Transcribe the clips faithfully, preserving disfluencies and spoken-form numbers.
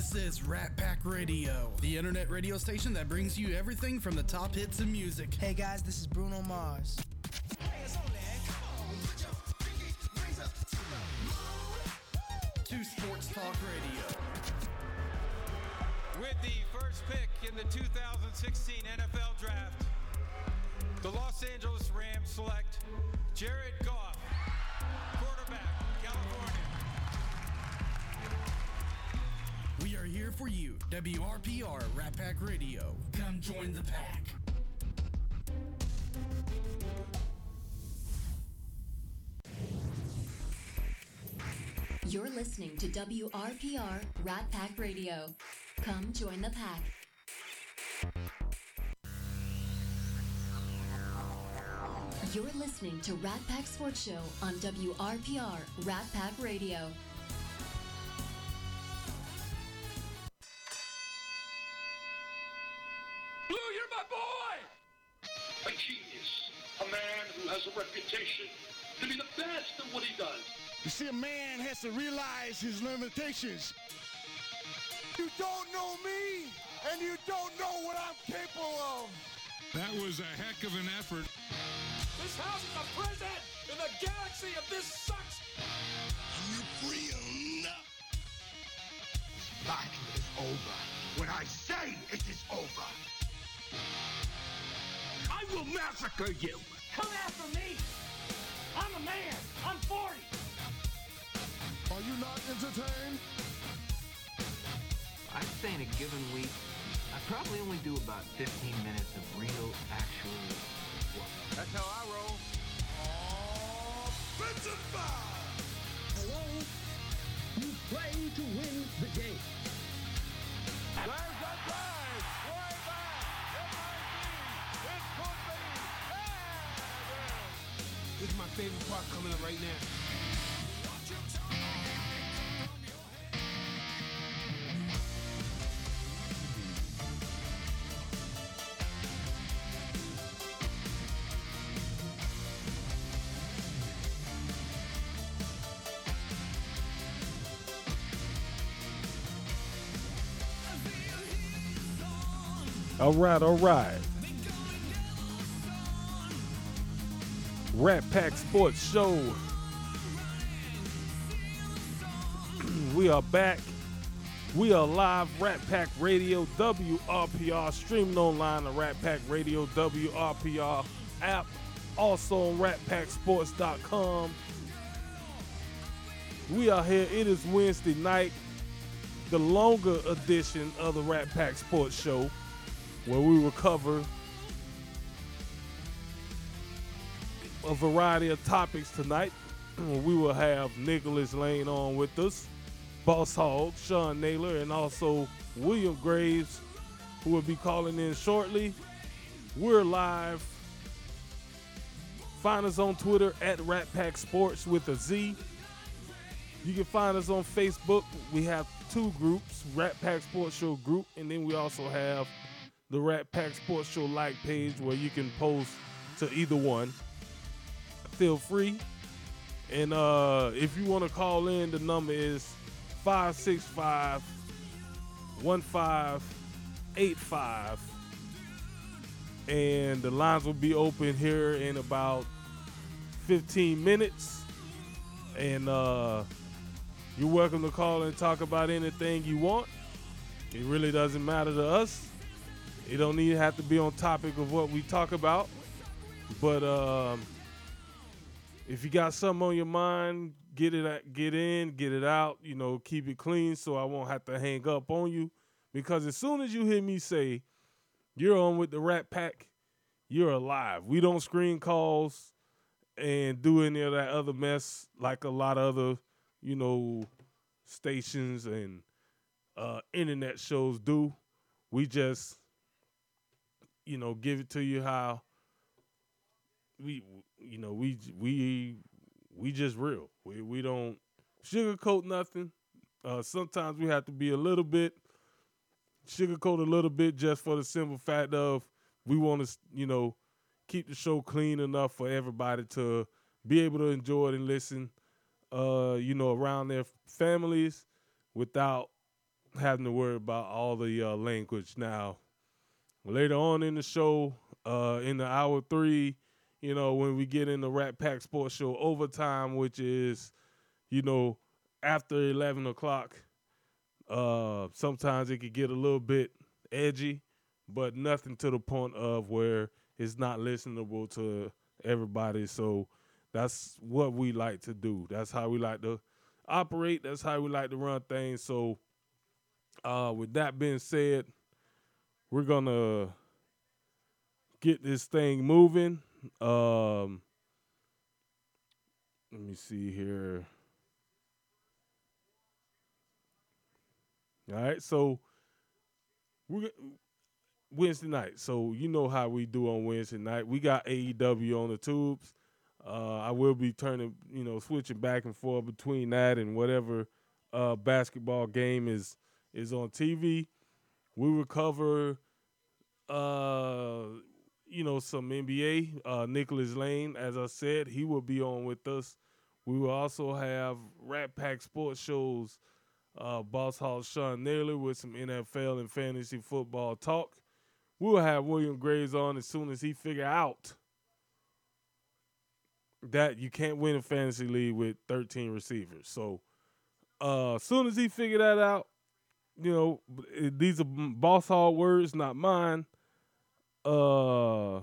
This is Rat Pack Radio, the internet radio station that brings you everything from the top hits in music. Hey guys, this is Bruno Mars. To Sports Talk Radio. With the first pick in the two thousand sixteen N F L Draft, the Los Angeles Rams select Jared Goff, quarterback, California. We are here for you, W R P R Rat Pack Radio. Come join the pack. You're listening to W R P R Rat Pack Radio. Come join the pack. You're listening to Rat Pack Sports Show on W R P R Rat Pack Radio. Blue, you're my boy! A genius. A man who has a reputation to be the best at what he does. You see, a man has to realize his limitations. You don't know me, and you don't know what I'm capable of. That was a heck of an effort. This house is a prison in the galaxy of this sucks. You're free enough. Battle is over when I say it is over. I will massacre you. Come after me. I'm a man. I'm forty. Are you not entertained? I'd say in a given week, I probably only do about fifteen minutes of real, actual work. That's how I roll. Offensive foul! Hello? You play to win the game. There's a drive. Way back. It might be. It could be. Yeah, This is my favorite part coming up right now. All right, all right. Rat Pack Sports Show. We are back. We are live. Rat Pack Radio, W R P R, streaming online on Rat Pack Radio, W R P R app, also on rat pack sports dot com. We are here. It is Wednesday night, the longer edition of the Rat Pack Sports Show, where we will cover a variety of topics tonight. We will have Nicholas Lane on with us, Boss Hog, Sean Naylor, and also William Graves, who will be calling in shortly. We're live. Find us on Twitter at Rat Pack Sports with a Z. You can find us on Facebook. We have two groups, Rat Pack Sports Show group, and then we also have the Rat Pack Sports Show like page where you can post to either one. Feel free. And uh, if you want to call in, the number is five six five, one five eight five. And the lines will be open here in about fifteen minutes. And uh, you're welcome to call and talk about anything you want. It really doesn't matter to us. It don't need to have to be on topic of what we talk about. But um, if you got something on your mind, get it at, get in, get it out, you know, keep it clean so I won't have to hang up on you. Because as soon as you hear me say, you're on with the Rat Pack, you're alive. We don't screen calls and do any of that other mess like a lot of other, you know, stations and uh, internet shows do. We just, you know, give it to you how we, you know, we we we just real. We we don't sugarcoat nothing. Uh, sometimes we have to be a little bit sugarcoat a little bit just for the simple fact of we want to, you know, keep the show clean enough for everybody to be able to enjoy it and listen, uh, you know, around their families without having to worry about all the uh, language. Now, later on in the show, uh, in the hour three, you know, when we get in the Rat Pack Sports Show overtime, which is, you know, after eleven o'clock, uh, sometimes it could get a little bit edgy, but nothing to the point of where it's not listenable to everybody. So that's what we like to do. That's how we like to operate. That's how we like to run things. So uh, with that being said, we're going to get this thing moving. Um, let me see here. All right, so we're Wednesday night. So you know how we do on Wednesday night. We got A E W on the tubes. Uh, I will be turning, you know, switching back and forth between that and whatever uh, basketball game is is on T V. We will cover, uh, you know, some N B A. Uh, Nicholas Lane, as I said, he will be on with us. We will also have Rat Pack Sports Shows. Uh, Boss Hall Sean Naylor with some N F L and fantasy football talk. We'll have William Graves on as soon as he figure out that you can't win a fantasy league with thirteen receivers. So uh, as soon as he figure that out, you know, these are Boss Hall words, not mine. Uh,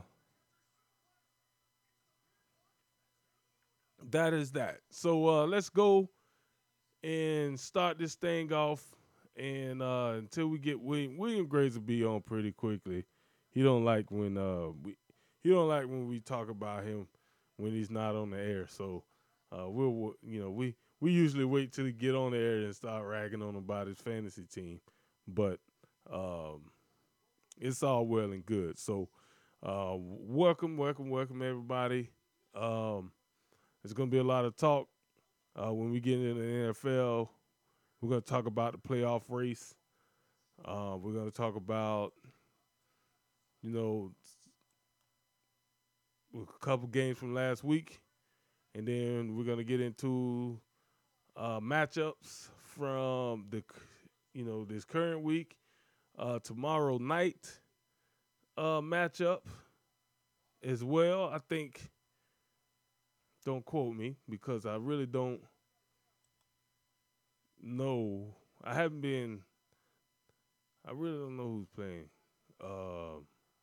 that is that. So uh, let's go and start this thing off. And uh, until we get William, William Graves will be on pretty quickly. He don't like when uh we he don't like when we talk about him when he's not on the air. So uh, we'll you know we we usually wait till he get on the air and start ragging on him about his fantasy team. But um, it's all well and good. So uh, welcome, welcome, welcome everybody. Um, there's gonna be a lot of talk. Uh, when we get into the N F L, we're going to talk about the playoff race. Uh, we're going to talk about, you know, a couple games from last week. And then we're going to get into uh, matchups from the, you know, this current week. Uh, tomorrow night uh, matchup as well. I think. Don't quote me because I really don't know. I haven't been. I really don't know who's playing uh,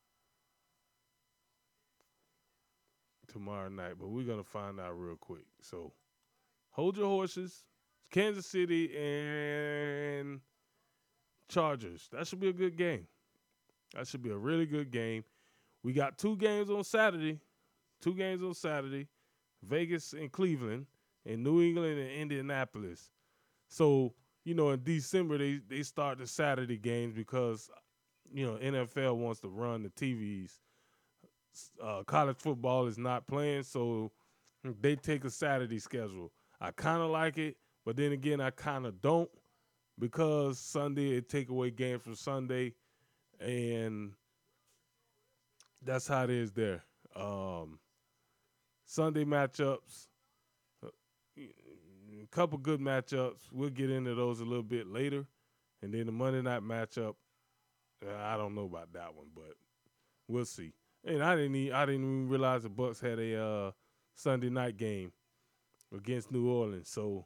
tomorrow night, but we're going to find out real quick. So hold your horses. It's Kansas City and Chargers. That should be a good game. That should be a really good game. We got two games on Saturday. Two games on Saturday. Vegas and Cleveland, and New England and Indianapolis. So, you know, in December, they, they start the Saturday games because, you know, N F L wants to run the T Vs. Uh, college football is not playing, so they take a Saturday schedule. I kind of like it, but then again, I kind of don't because Sunday, it take away games from Sunday, and that's how it is there. Um Sunday matchups, a couple good matchups. We'll get into those a little bit later. And then the Monday night matchup, I don't know about that one, but we'll see. And I didn't even, I didn't even realize the Bucs had a uh, Sunday night game against New Orleans. So,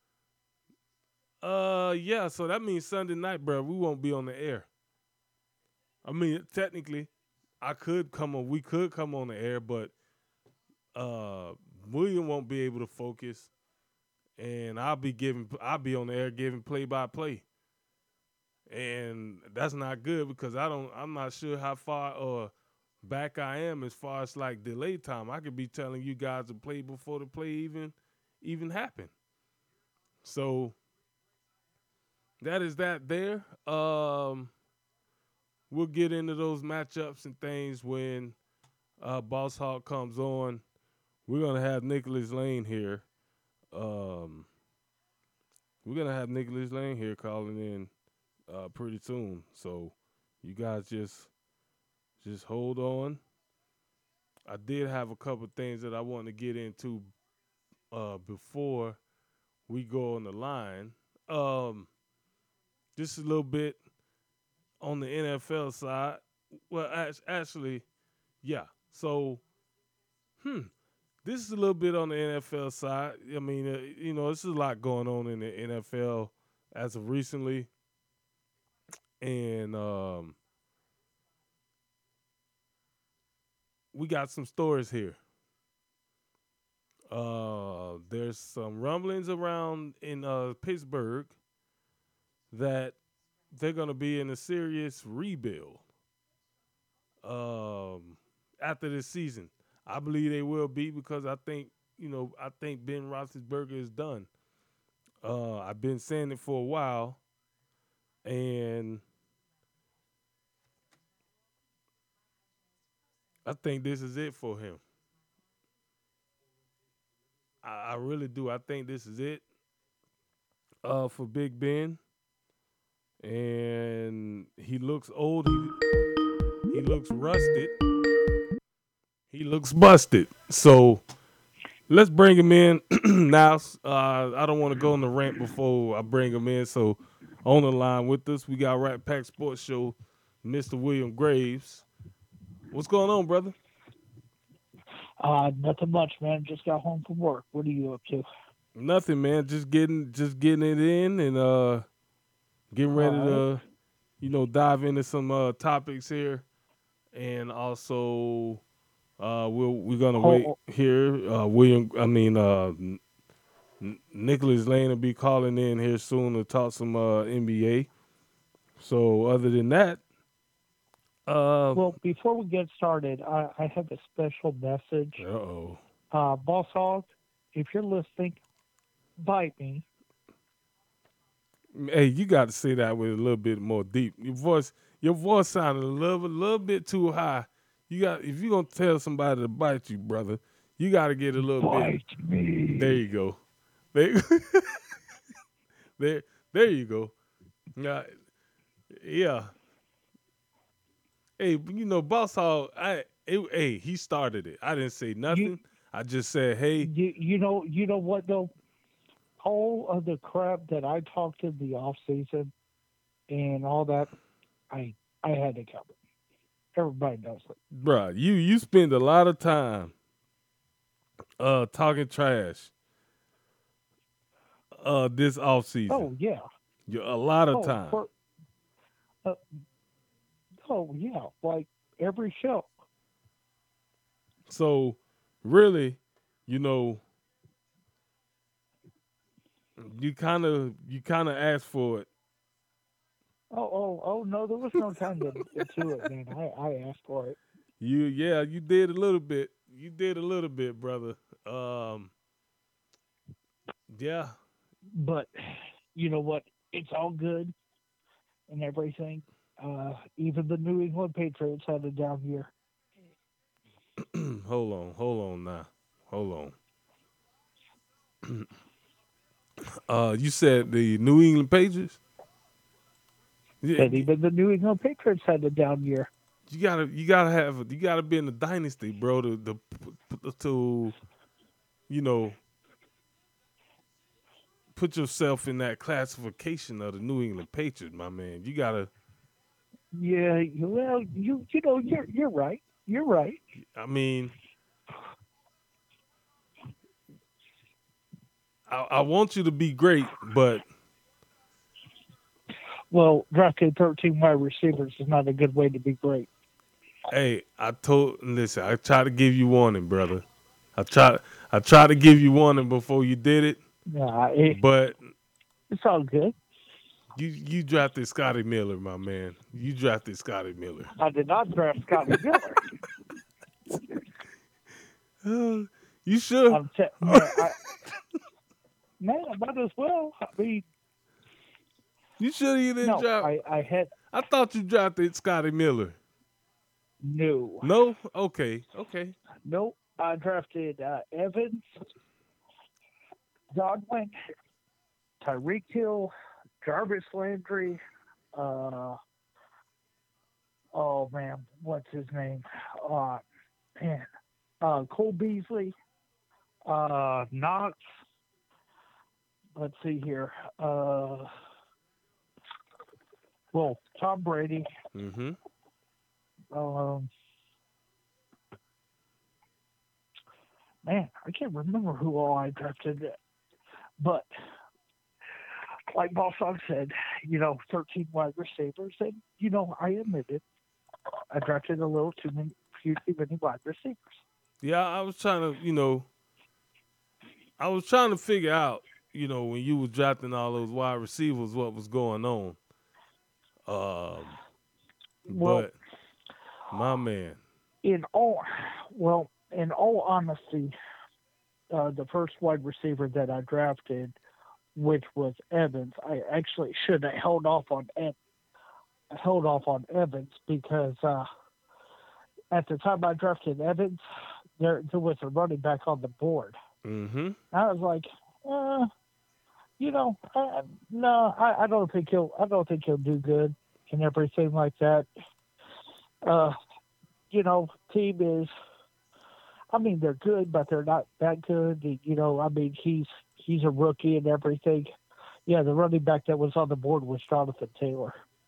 uh, yeah, so that means Sunday night, bro, we won't be on the air. I mean, technically, I could come on, we could come on the air, but Uh, William won't be able to focus, and I'll be giving. I'll be on the air giving play by play, and that's not good because I don't. I'm not sure how far or back I am as far as like delay time. I could be telling you guys to play before the play even even happened. So that is that there. Um, we'll get into those matchups and things when uh, Boss Hawk comes on. We're going to have Nicholas Lane here. Um, we're going to have Nicholas Lane here calling in uh, pretty soon. So you guys just just hold on. I did have a couple things that I want to get into uh, before we go on the line. Um, just a little bit on the N F L side. Well, actually, yeah. So, hmm, this is a little bit on the N F L side. I mean, uh, you know, this is a lot going on in the N F L as of recently, and um, we got some stories here. Uh, there's some rumblings around in uh, Pittsburgh that they're going to be in a serious rebuild um, after this season. I believe they will be because I think, you know, I think Ben Roethlisberger is done. Uh, I've been saying it for a while, and I think this is it for him. I, I really do. I think this is it uh, for Big Ben. And he looks old. He, he looks rusted. He looks busted. So let's bring him in now. Uh, I don't want to go on the rant before I bring him in. So on the line with us, we got Rat Pack Sports Show, Mister William Graves. What's going on, brother? Uh, nothing much, man. Just got home from work. What are you up to? Nothing, man. Just getting, just getting it in and uh. Getting ready right. to, you know, dive into some uh, topics here, and also uh, we'll, we're gonna oh, wait here. Uh, William, I mean, uh, N- Nicholas Lane will be calling in here soon to talk some uh, N B A. So other than that, uh, well, before we get started, I, I have a special message. Uh-oh. Uh, Boss Hog, if you're listening, bite me. Hey, you got to say that with a little bit more deep. Your voice, your voice sounded a little, a little bit too high. You got, if you're gonna tell somebody to bite you, brother, you got to get a little bite bit. Me. There you go. There, there, there you go. Yeah, yeah. Hey, you know, Boss Hog, I, it, hey, he started it. I didn't say nothing. You, I just said, hey. You, you know, you know what though. All of the crap that I talked in the off season and all that, I I had to cover. Everybody knows it. Bruh, you you spend a lot of time uh talking trash uh this off season. Oh yeah. You a lot of oh, time. For, uh, oh yeah, like every show. So really, you know, You kind of you kind of asked for it. Oh oh oh no! There was no time to, to it, man. I, I asked for it. You yeah, you did a little bit. You did a little bit, brother. Um, yeah. But you know what? It's all good and everything. Uh, even the New England Patriots had a down year. hold on, hold on now, hold on. Uh, you said the New England Patriots? Yeah. And even the New England Patriots had a down year. You gotta, you gotta have, you gotta be in the dynasty, bro, to, to, to, you know, put yourself in that classification of the New England Patriots, my man. You gotta. Yeah, well, you, you know, you're, you're right. You're right. I mean. I, I want you to be great, but well, drafting thirteen wide receivers is not a good way to be great. Hey, I told listen, I tried to give you warning, brother. I tried I tried to give you warning before you did it. Nah, it, but it's all good. You you drafted Scotty Miller, my man. You drafted Scotty Miller. I did not draft Scotty Miller. uh, you should. I'm te- man, I, man, I might as well. I mean, you should have didn't no, draft. I, I had. I thought you drafted Scotty Miller. No. No? Okay. Okay. Nope. I drafted uh, Evans, Godwin, Tyreek Hill, Jarvis Landry. Uh, oh man, what's his name? Uh, man, uh, Cole Beasley, uh, Knox. Let's see here. Uh, Well, Tom Brady. Mm-hmm. Um, man, I can't remember who all I drafted, but like Boss Hog said, you know, thirteen wide receivers, and you know, I admit it, I drafted a little too many, few too many wide receivers. Yeah, I was trying to, you know, I was trying to figure out, you know, when you were drafting all those wide receivers, what was going on. Um, well, but my man, in all, well, in all honesty, uh, the first wide receiver that I drafted, which was Evans, I actually should have held off on Ed, held off on Evans because uh, at the time I drafted Evans, there there was a running back on the board. Mm-hmm. I was like, uh, you know, uh, no, I, I don't think he'll, I don't think he'll do good and everything like that. Uh, you know, team is, I mean, they're good, but they're not that good. You know, I mean, he's he's a rookie and everything. Yeah, the running back that was on the board was Jonathan Taylor.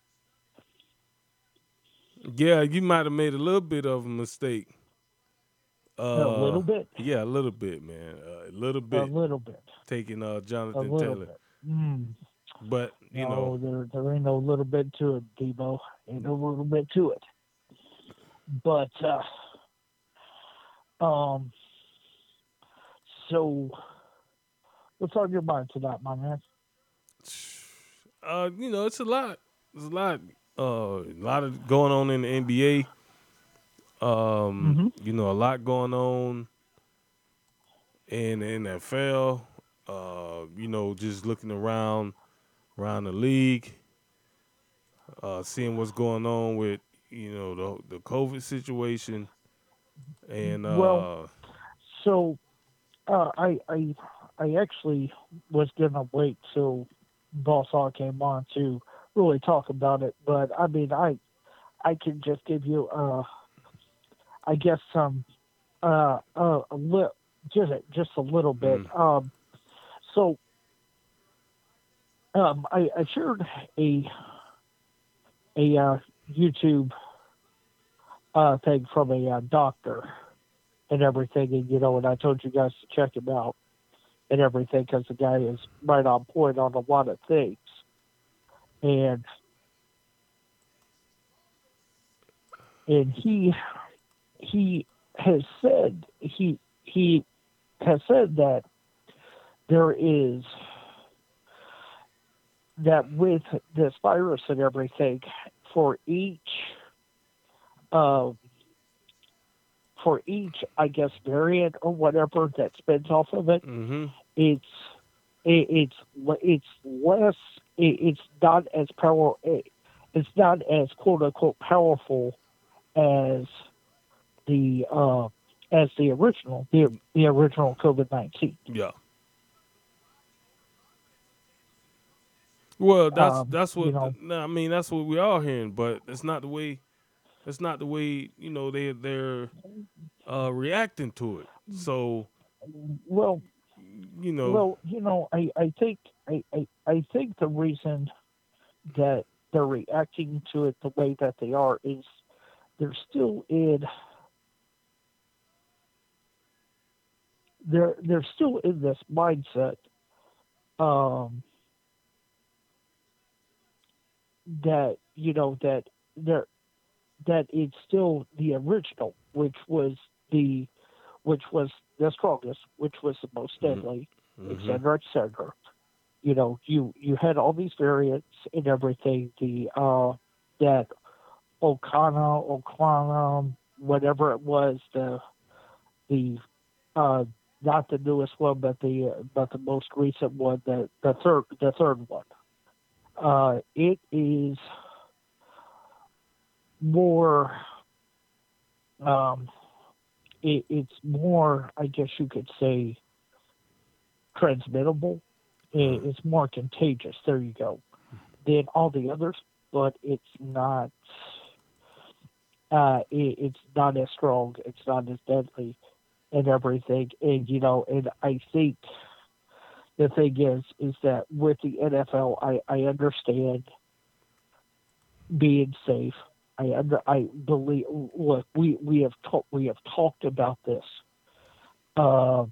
Yeah, you might have made a little bit of a mistake. Uh, a little bit? Yeah, a little bit, man. Uh, a little bit. A little bit. Taking uh, Jonathan a little Taylor. Bit. Mm. But, you no, know. There, there ain't no little bit to it, Debo. Ain't no little bit to it. But, uh, um, so, what's on your mind tonight, my man? Uh, you know, it's a lot. There's a lot. Uh, a lot of going on in the N B A. Um, mm-hmm. You know, a lot going on in the N F L. Uh, you know, just looking around around the league, uh, seeing what's going on with, you know, the the COVID situation. And uh, well, so uh, I I I actually was gonna wait till Boss Hog came on to really talk about it, but I mean I I can just give you uh I guess some uh, uh a li- just just a little bit. Mm. Um, so um, I, I shared a a uh, YouTube uh, thing from a uh, doctor and everything, and you know, and I told you guys to check him out and everything because the guy is right on point on a lot of things, and and he he has said he he has said that there is that with this virus and everything, for each uh, for each I guess variant or whatever that spins off of it, mm-hmm. it's it, it's it's less it, it's not as power it, it's not as quote unquote powerful as the uh, as the original the the original COVID nineteen. Yeah. Well, that's um, that's what you know, no, I mean. That's what we are hearing, but it's not the way. It's not the way you know they they're uh, reacting to it. So, well, you know, well, you know, I I think I, I I think the reason that they're reacting to it the way that they are is they're still in they're they're still in this mindset um, that you know that they're that it's still the original, which was the which was the strongest, which was the most deadly, mm-hmm. et cetera, et cetera. You know, you you had all these variants and everything. The uh, that Okana, Okana, whatever it was, the the uh, not the newest one, but the uh, but the most recent one, the the third the third one. Uh, it is more. Um, it, it's more, I guess you could say, transmittable. It, it's more contagious. There you go. Than all the others, but it's not. Uh, it, it's not as strong. It's not as deadly, and everything. And you know, and I think the thing is, is that with the N F L, I, I understand being safe. I I believe. Look, we we have talked we have talked about this. Um,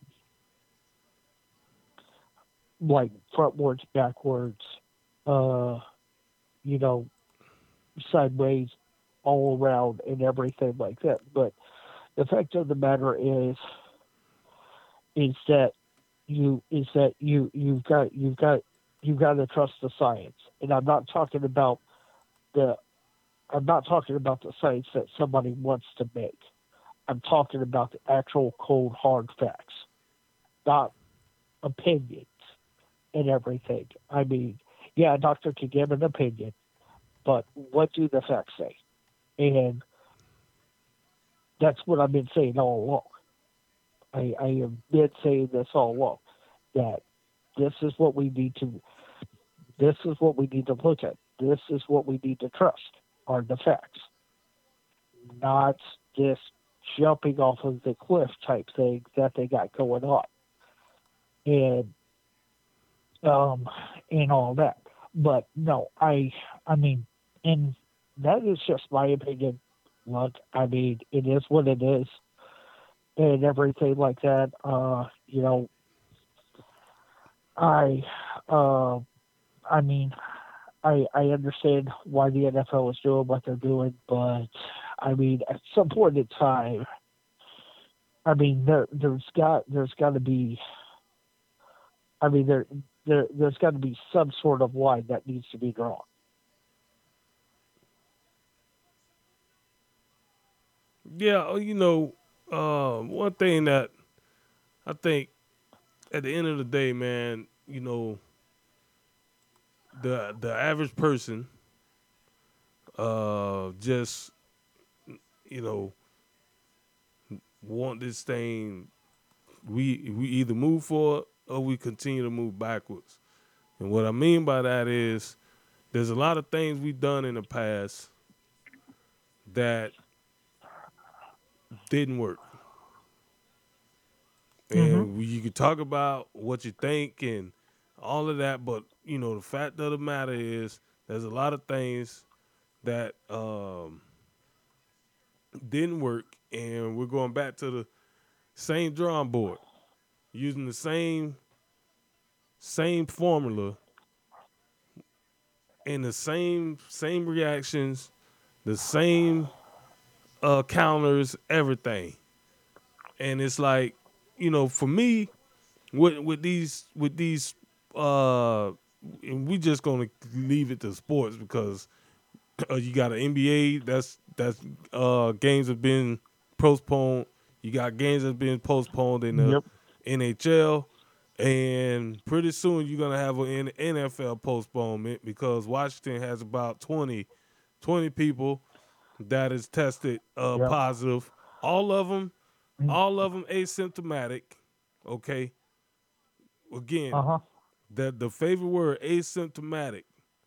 like frontwards, backwards, uh, you know, sideways, all around, and everything like that. But the fact of the matter is, is that you is that you you've got you've got you've got to trust the science, and I'm not talking about the I'm not talking about the science that somebody wants to make. I'm talking about the actual cold hard facts, not opinions and everything. I mean, yeah, a doctor can give an opinion, but what do the facts say? And that's what I've been saying all along. I, I have been saying this all along, that this is what we need to, this is what we need to look at. This is what we need to trust, are the facts. Not this jumping off of the cliff type thing that they got going on. And, um, and all that. But no, I, I mean, and that is just my opinion. Look, I mean, it is what it is, and everything like that. Uh, you know, I, uh, I mean, I I understand why the N F L is doing what they're doing, but I mean, at some point in time, I mean, there there's got there's got to be, I mean, there there there's got to be some sort of line that needs to be drawn. Yeah, you know, uh, one thing that I think at the end of the day, man, you know, the the average person uh, just, you know, want this thing, we we either move forward or we continue to move backwards. And what I mean by that is there's a lot of things we've done in the past that didn't work. And mm-hmm. you could talk about what you think and all of that, but, you know, the fact of the matter is there's a lot of things that um, didn't work, and we're going back to the same drawing board, using the same same formula and the same same reactions, the same uh, counters, everything. And it's like, you know, for me, with with these with these, uh, and we just gonna leave it to sports because uh, you got an N B A that's that's uh, games have been postponed. You got games that's been postponed in the yep. N H L, and pretty soon you're gonna have an N F L postponement because Washington has about twenty, twenty people that is tested uh, yep. positive. All of them. All of them asymptomatic, okay? Again, uh-huh. the the favorite word, asymptomatic.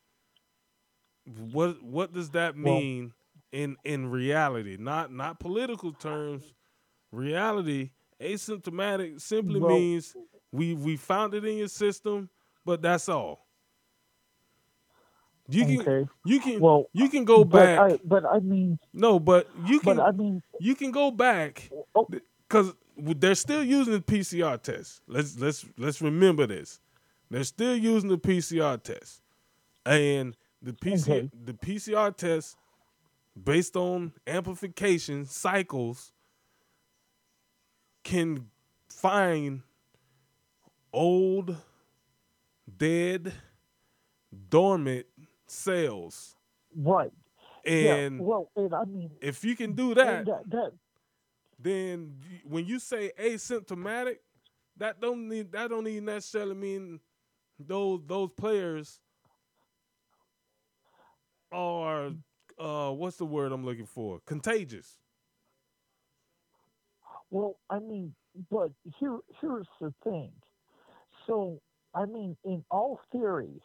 What what does that mean well, in in reality? Not not political terms. Reality, asymptomatic simply well, means we we found it in your system, but that's all. You can okay. you can well, you can go but back. I, but I mean no, but you can. But I mean you can go back because they're still using the P C R test. Let's let's let's remember this. They're still using the P C R test, and the P C R, okay. the P C R test based on amplification cycles can find old, dead, dormant cells. Right. And yeah, well, and I mean, if you can do that, that, that, then when you say asymptomatic, that don't need that don't even necessarily mean those those players are uh, what's the word I'm looking for? Contagious. Well, I mean, but here here's the thing. So, I mean, in all theory,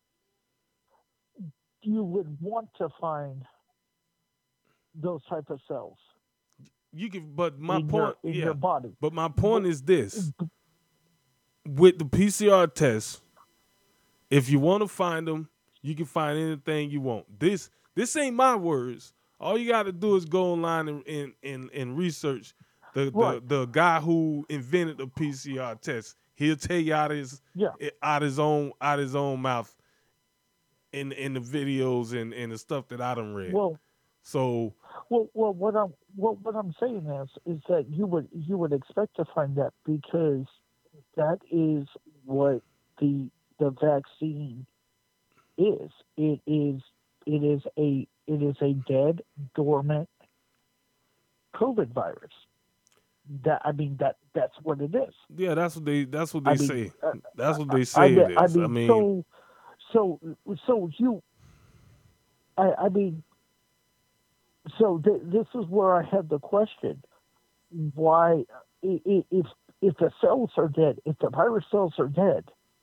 you would want to find those type of cells. You can, but my in point, your, in yeah, your body. But my point but, is this: with the P C R test, if you want to find them, you can find anything you want. This This ain't my words. All you got to do is go online and and, and, and research the, Right. the the guy who invented the P C R test. He'll tell you out his Yeah. out his own out his own mouth in in the videos and, and the stuff that I done read. Well, so well, well, what I'm what, what I'm saying is is that you would you would expect to find that because that is what the the vaccine is. It is it is a it is a dead dormant COVID virus. That I mean that that's what it is. yeah, that's what they that's what they I mean, say. uh, That's what they I say mean, it is. I mean, I mean so so so you I I mean so th- this is where I had the question: why, i- i- if if the cells are dead, if the virus cells are dead,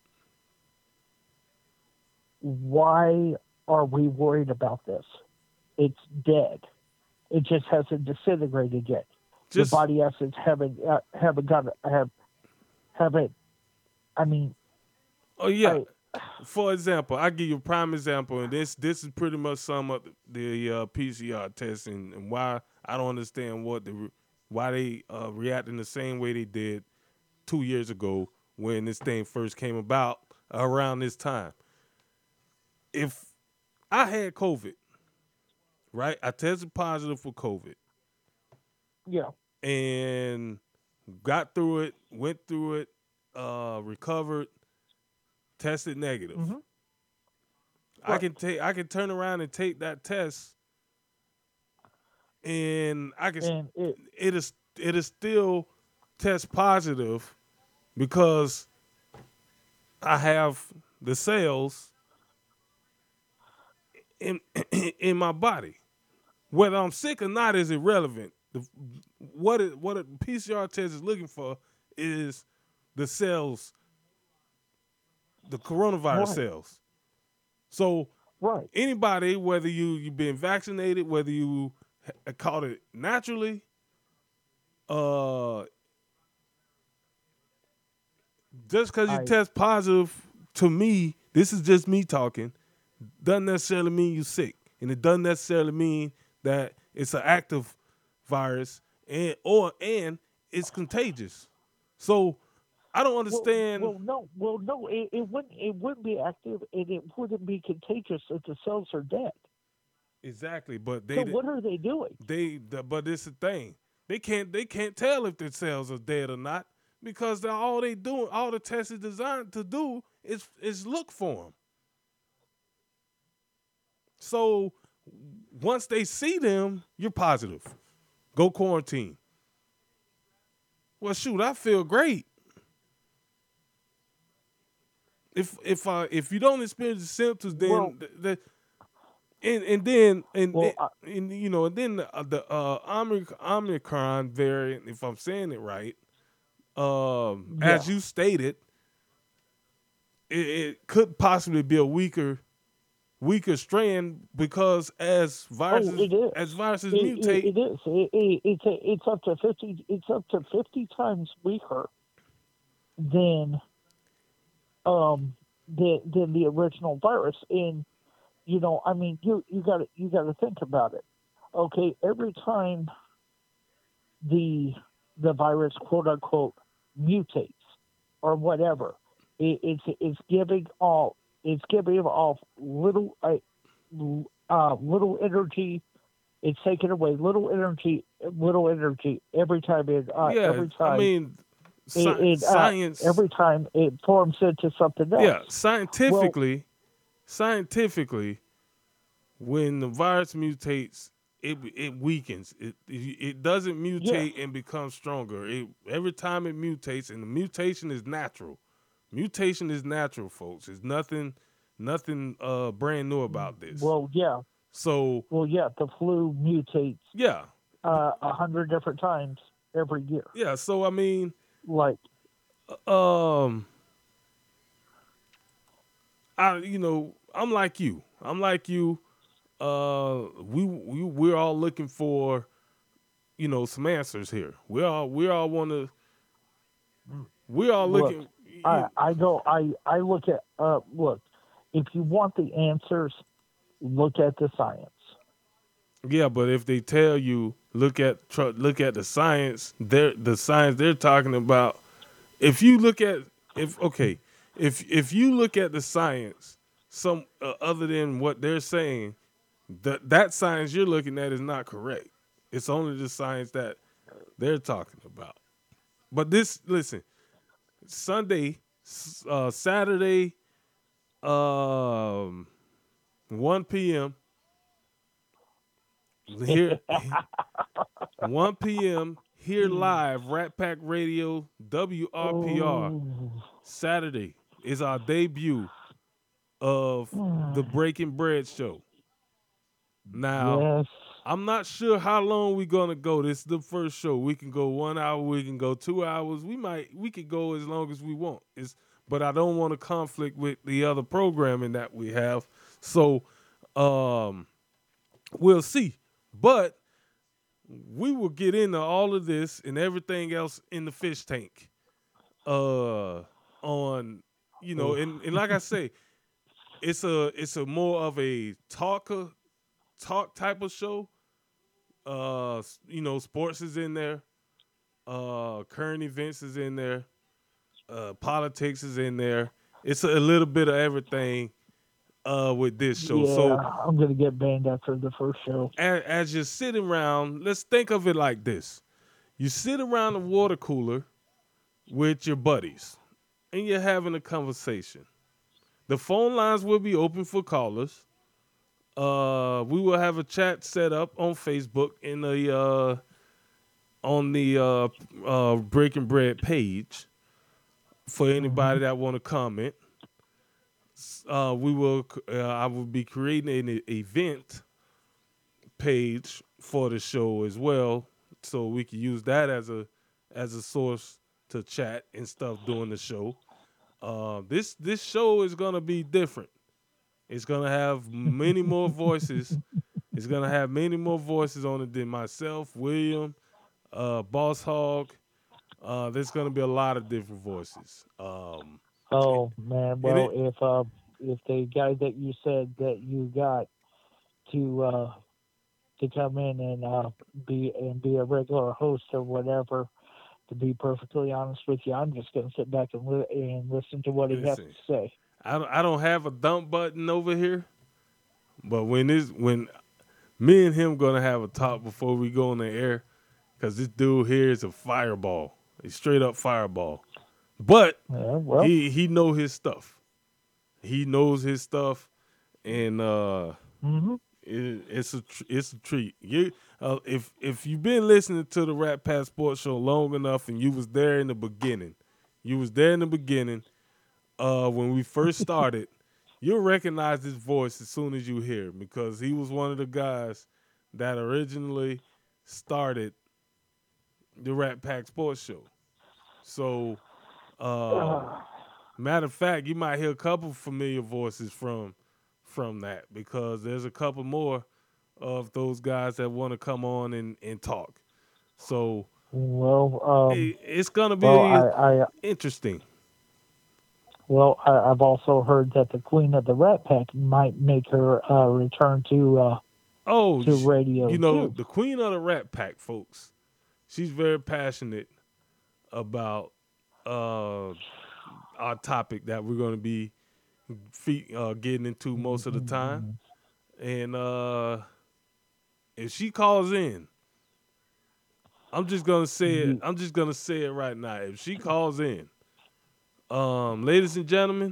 why are we worried about this? It's dead. It just hasn't disintegrated yet. Just- the body acids haven't uh, haven't got have haven't. I mean, Oh yeah. For example, I give you a prime example, and this this is pretty much sum up the uh, P C R test and, and why I don't understand what the why they uh, reacting the same way they did two years ago when this thing first came about around this time. If I had COVID, right? I tested positive for COVID yeah, and got through it, went through it, uh, recovered. Tested negative. Mm-hmm. I Right. can take. I can turn around and take that test, and I can. and it It is. It is still test positive because I have the cells in in my body. Whether I'm sick or not is irrelevant. The, what it, what a P C R test is looking for is the cells. The coronavirus Right. cells. So right. anybody, whether you you've been vaccinated, whether you ha- caught it naturally, uh, just because you I- test positive, to me, this is just me talking, doesn't necessarily mean you're sick, and it doesn't necessarily mean that it's an active virus, and or and it's contagious. So I don't understand. Well, well, no, well, no, it, it wouldn't. It wouldn't be active, and it wouldn't be contagious if the cells are dead. Exactly, but they So what are they doing? they the, but it's the thing. They can't they can't tell if the cells are dead or not because they're all they doing all the tests is designed to do is is look for them. So once they see them, you're positive. Go quarantine. Well, shoot, I feel great. If if uh, if you don't experience the symptoms, then Well- the, the and and then and, Well, and, and, you know and then the, uh, the uh, Omric- Omicron variant, if I'm saying it right, um, Yeah. as you stated, it, it could possibly be a weaker weaker strand because as viruses oh, it is. as viruses It, mutate, it, it is. It, it, it's a, it's up to fifty. It's up to fifty times weaker than um than, than the original virus. And you know, I mean, you you got to you got to think about it. Okay, every time the the virus quote unquote mutates or whatever, it, it's it's giving off it's giving off little uh, uh, little energy. It's taking away little energy, little energy every time it uh, yeah, every time. I mean, sci- it, it, uh, science every time it forms into something else. Yeah, scientifically, scientifically, when the virus mutates, it it weakens. It it, it doesn't mutate and become stronger. It every time it mutates, and the mutation is natural. Mutation is natural, folks. There's nothing nothing uh brand new about this. Well, yeah. So Well, yeah. The flu mutates yeah, uh, a hundred different times every year. yeah. So I mean, Like, um, I you know I'm like you. I'm like you. Uh, we we we're all looking for, you know, some answers here. We all we all want to. We all look, looking. I I go I I look at uh look, if you want the answers, look at the science. Yeah, but if they tell you look at tr- look at the science, they're the science they're talking about. If you look at if okay, if if you look at the science, some uh, other than what they're saying, that that science you're looking at is not correct. It's only the science that they're talking about. But this, listen, Sunday, uh, Saturday, um, one p.m. Here, one p.m. here live, Rat Pack Radio, W R P R. Oh. Saturday is our debut of the Breaking Bread show. Now, Yes. I'm not sure how long we're gonna go. This is the first show. We can go one hour. We can go two hours. We might. We could go as long as we want. It's, but I don't want to conflict with the other programming that we have. So, um, we'll see. But we will get into all of this and everything else in the fish tank. Uh, on you know, and, and like I say, it's a it's a more of a talker talk type of show. Uh, you know, sports is in there. Uh, current events is in there. Uh, politics is in there. It's a, a little bit of everything. Uh, with this show, Yeah, so I'm gonna get banned after the first show. As, as you're sitting around, let's think of it like this: you sit around the water cooler with your buddies, and you're having a conversation. The phone lines will be open for callers. Uh, we will have a chat set up on Facebook in the uh, on the uh, uh, Breaking Bread page for anybody that want to comment. Uh, we will. Uh, I will be creating an event page for the show as well, so we can use that as a as a source to chat and stuff during the show. Uh, this this show is gonna be different. It's gonna have many more voices. It's gonna have many more voices on it than myself, William, uh, Boss Hog. Uh, there's gonna be a lot of different voices. Um, Oh man, well it, if uh, if the guy that you said that you got to uh, to come in and uh, be and be a regular host or whatever, to be perfectly honest with you, I'm just gonna sit back and, li- and listen to what he has to say. I don't, I don't have a dump button over here, but when this when me and him gonna have a talk before we go on the air, because this dude here is a fireball, a straight up fireball. But yeah, well. he he know his stuff. He knows his stuff, and uh, mm-hmm. it, it's a tr- it's a treat. You uh, if if you've been listening to the Rat Pack Sports Show long enough, and you was there in the beginning, you was there in the beginning, uh, when we first started, you'll recognize his voice as soon as you hear him, because he was one of the guys that originally started the Rat Pack Sports Show. So. Uh, matter of fact, you might hear a couple familiar voices from from that, because there's a couple more of those guys that want to come on and, and talk. So, well, um, it, it's gonna be well, I, I, interesting. Well, I, I've also heard that the Queen of the Rat Pack might make her uh, return to uh, oh to radio. You know, too. the Queen of the Rat Pack, folks. She's very passionate about. Uh, our topic that we're going to be fe- uh, getting into most of the time. And uh, if she calls in, I'm just going to say it. I'm just going to say it right now. If she calls in, um, ladies and gentlemen,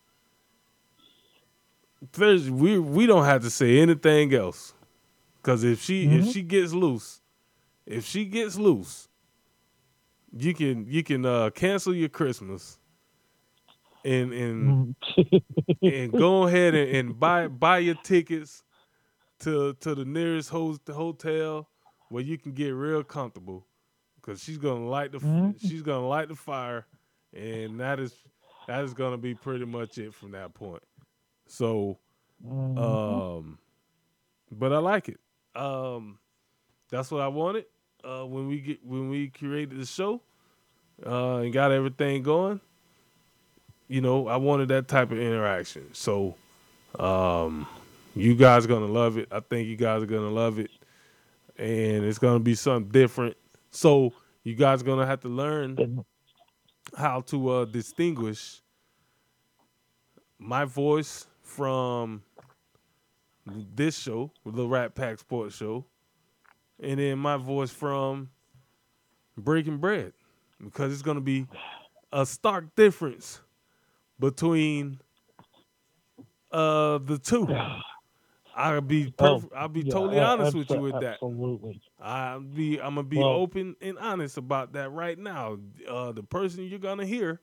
there's, we we don't have to say anything else. Because if she mm-hmm. if she gets loose, if she gets loose, You can you can uh, cancel your Christmas and and and go ahead and, and buy buy your tickets to to the nearest host, hotel where you can get real comfortable, because she's gonna light the mm-hmm. she's gonna light the fire, and that is that is gonna be pretty much it from that point. So, mm-hmm. um, but I like it. Um, that's what I wanted. Uh, when we get when we created the show uh, and got everything going, you know, I wanted that type of interaction. So um, you guys are gonna love it. I think you guys are gonna love it. and it's gonna be something different. So you guys are gonna have to learn how to uh, distinguish my voice from this show, the Rat Pack Sports Show, and then my voice from Breaking Bread, because it's gonna be a stark difference between uh, the two. I'll be perf- Oh, I'll be yeah, totally uh, honest with you with that. Absolutely. I'll be I'm gonna be Well- open and honest about that right now. Uh, the person you're gonna hear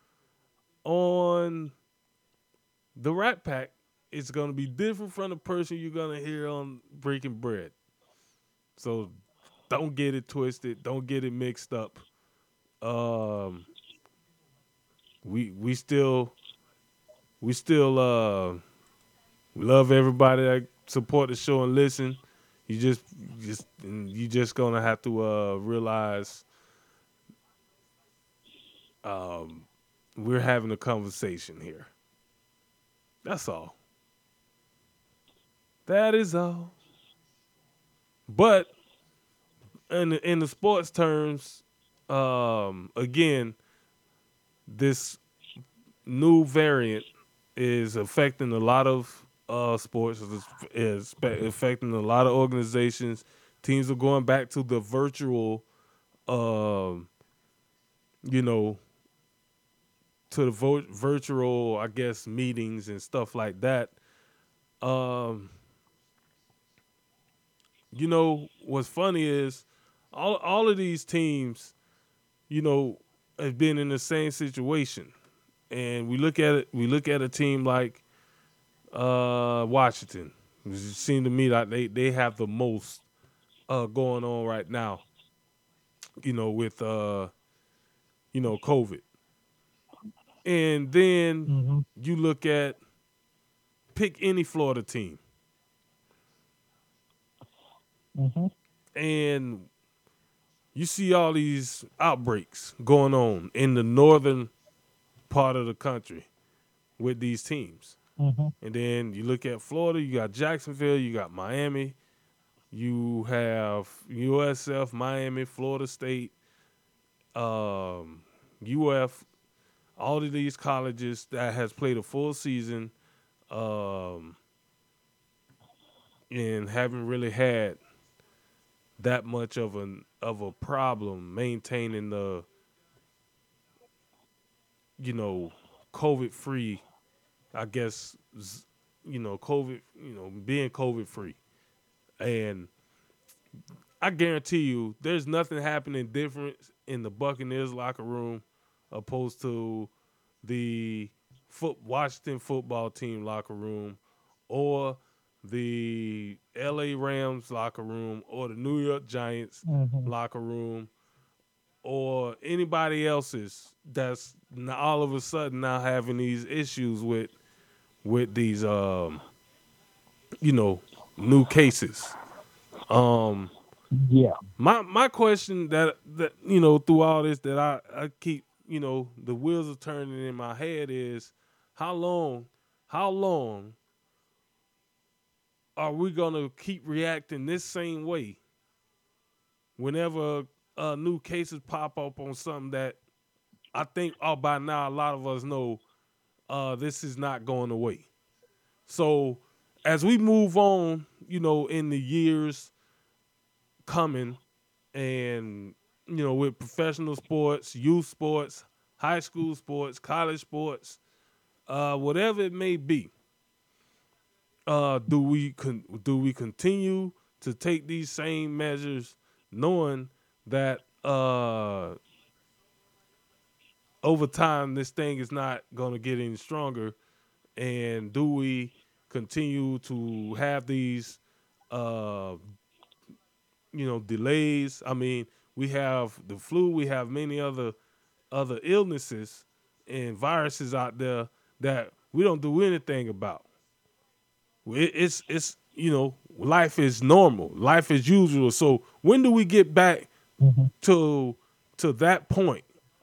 on the Rat Pack is gonna be different from the person you're gonna hear on Breaking Bread. So don't get it twisted. Don't get it mixed up. Um, we we still we still uh we love everybody that support the show and listen. You just just you just gonna have to uh realize um we're having a conversation here. That's all. That is all. But in the, in the sports terms, um, again, this new variant is affecting a lot of uh, sports. Is affecting a lot of organizations. Teams are going back to the virtual, um, you know, to the vo- virtual, I guess, meetings and stuff like that. Um, you know, what's funny is all all of these teams, you know, have been in the same situation. And we look at it, we look at a team like uh, Washington. It seems to me like they, they have the most uh, going on right now, you know, with, uh, you know, COVID. And then mm-hmm. you look at, pick any Florida team. Mm-hmm. And you see all these outbreaks going on in the northern part of the country with these teams. Mm-hmm. And then you look at Florida, you got Jacksonville, you got Miami, you have U S F, Miami, Florida State, um, U F, all of these colleges that has played a full season um, and haven't really had that much of an of a problem maintaining the, you know, COVID-free, I guess, you know, COVID, you know, being COVID-free. And I guarantee you there's nothing happening different in the Buccaneers locker room opposed to the foot, Washington football team locker room or the L A Rams locker room or the New York Giants Mm-hmm. locker room or anybody else's that's now all of a sudden now having these issues with with these um you know new cases. Um Yeah. my my question that that you know through all this that I, I keep you know the wheels are turning in my head is how long how long are we gonna keep reacting this same way whenever uh, new cases pop up on something that I think oh, by now a lot of us know uh, this is not going away. So as we move on, you know, in the years coming and, you know, with professional sports, youth sports, high school sports, college sports, uh, whatever it may be, uh, do we con- do we continue to take these same measures knowing that uh, over time this thing is not going to get any stronger? And do we continue to have these, uh, you know, delays? I mean, we have the flu, we have many other other illnesses and viruses out there that we don't do anything about. It, it's it's you know, life is normal, life is usual. So when do we get back mm-hmm. to to that point?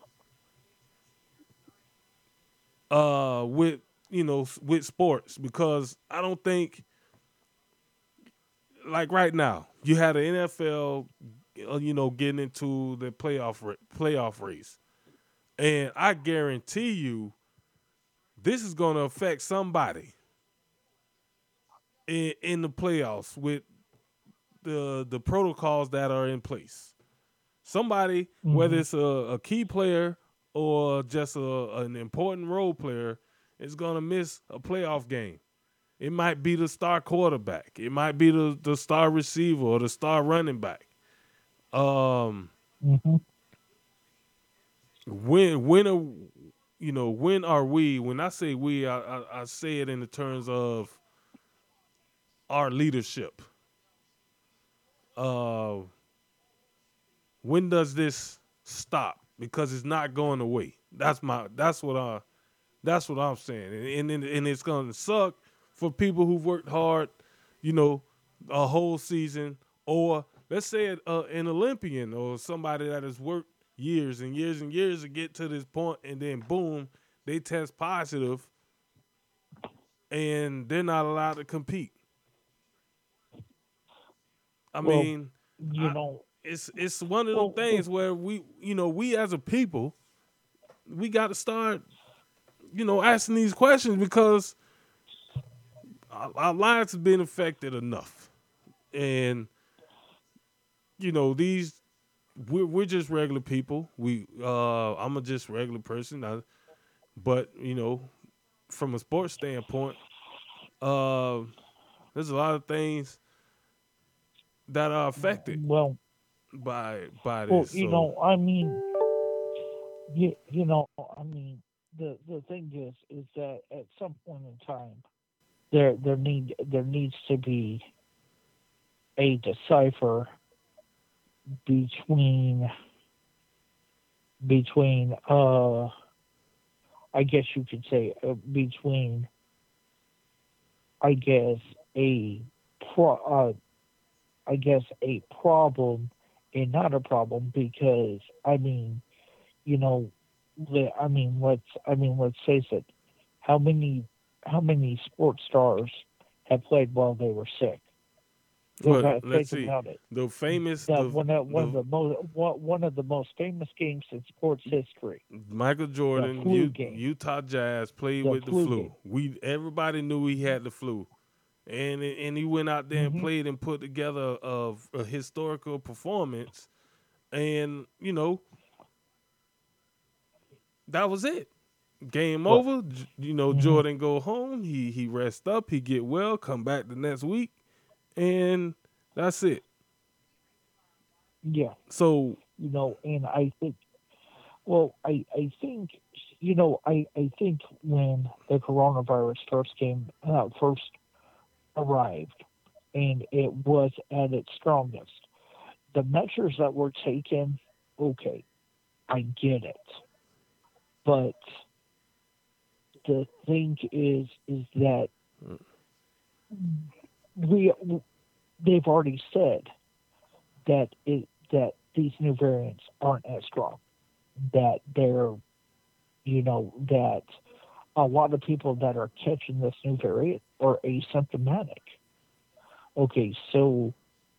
Uh, with you know, with sports, because I don't think like right now, you had an N F L, uh, you know, getting into the playoff ra- playoff race, and I guarantee you, this is going to affect somebody in in the playoffs with the the protocols that are in place. Somebody, mm-hmm. whether it's a, a key player or just a, an important role player, is going to miss a playoff game. It might be the star quarterback. It might be the, the star receiver or the star running back. Um, mm-hmm. When when are you know when are we? When I say we, I, I, I say it in the terms of our leadership. Uh, when does this stop? Because it's not going away. That's my. That's what I. That's what I'm saying, and and, and it's gonna suck for people who've worked hard, you know, a whole season, or let's say it, uh, an Olympian or somebody that has worked years and years and years to get to this point, and then boom, they test positive, and they're not allowed to compete. I well, mean, you I, know, it's it's one of well, those things where we, you know, we as a people, we got to start, you know, asking these questions because our, our lives have been affected enough, and you know, these we're we're just regular people. We uh, I'm a just regular person, I, but you know, from a sports standpoint, uh, there's a lot of things that are affected well by by well this. you so. know I mean you, you know I mean the the thing is is that at some point in time there there need there needs to be a decipher between between uh I guess you could say uh, between I guess a pro uh, I guess a problem and not a problem because I mean, you know, I mean let's I mean let's face it, how many how many sports stars have played while they were sick? Well, let's see. It. The famous the, the, one of, one the, of the most one of the most famous games in sports history. Michael Jordan, U, Utah Jazz played the with the flu. flu. Game. We everybody knew he had the flu. And and he went out there and mm-hmm. played and put together a, a historical performance, and you know that was it. Game what? over. You know, mm-hmm. Jordan go home. He he rest up. He get well. Come back the next week, and that's it. Yeah. So you know, and I think, well, I I think you know I I think when the coronavirus first came uh, first. arrived and it was at its strongest. The measures that were taken, okay, I get it. But the thing is is that we they've already said that it that these new variants aren't as strong. That they're you know, that a lot of people that are catching this new variant are asymptomatic. Okay, so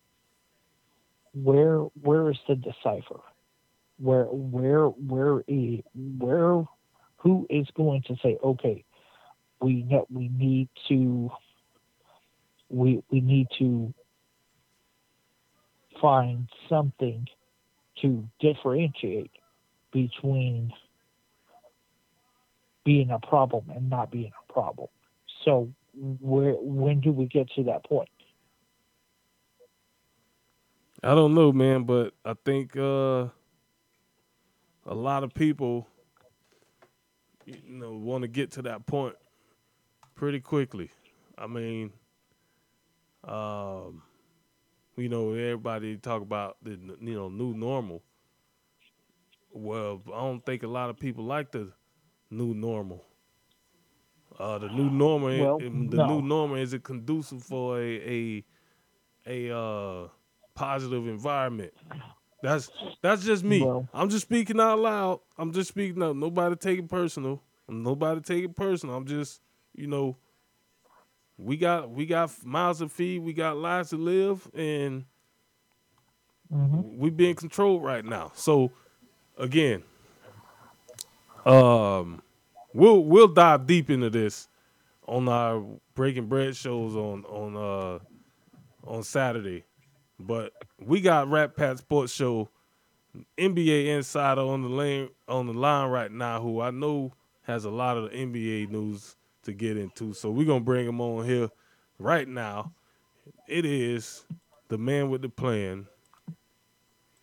where where is the decipher? Where where where is where who is going to say, okay, we ne- we need to we we need to find something to differentiate between being a problem and not being a problem. So where when do we get to that point? I don't know, man, but I think uh, a lot of people, you know, want to get to that point pretty quickly. I mean, um, you know, everybody talk about the you know new normal. Well, I don't think a lot of people like the new normal. Uh, the new normal, well, the no. new normal is it conducive for a a a uh, positive environment? That's that's just me. Well, I'm just speaking out loud. I'm just speaking out. Nobody take it personal. Nobody take it personal. I'm just you know we got we got mouths to feed, we got lives to live, and mm-hmm. we being controlled right now. So again, um, we'll we'll dive deep into this on our Breaking Bread shows on on uh on Saturday. But we got Rat Pack Sports Show N B A insider on the lane on the line right now, who I know has a lot of the N B A news to get into. So we're gonna bring him on here right now. It is the man with the plan,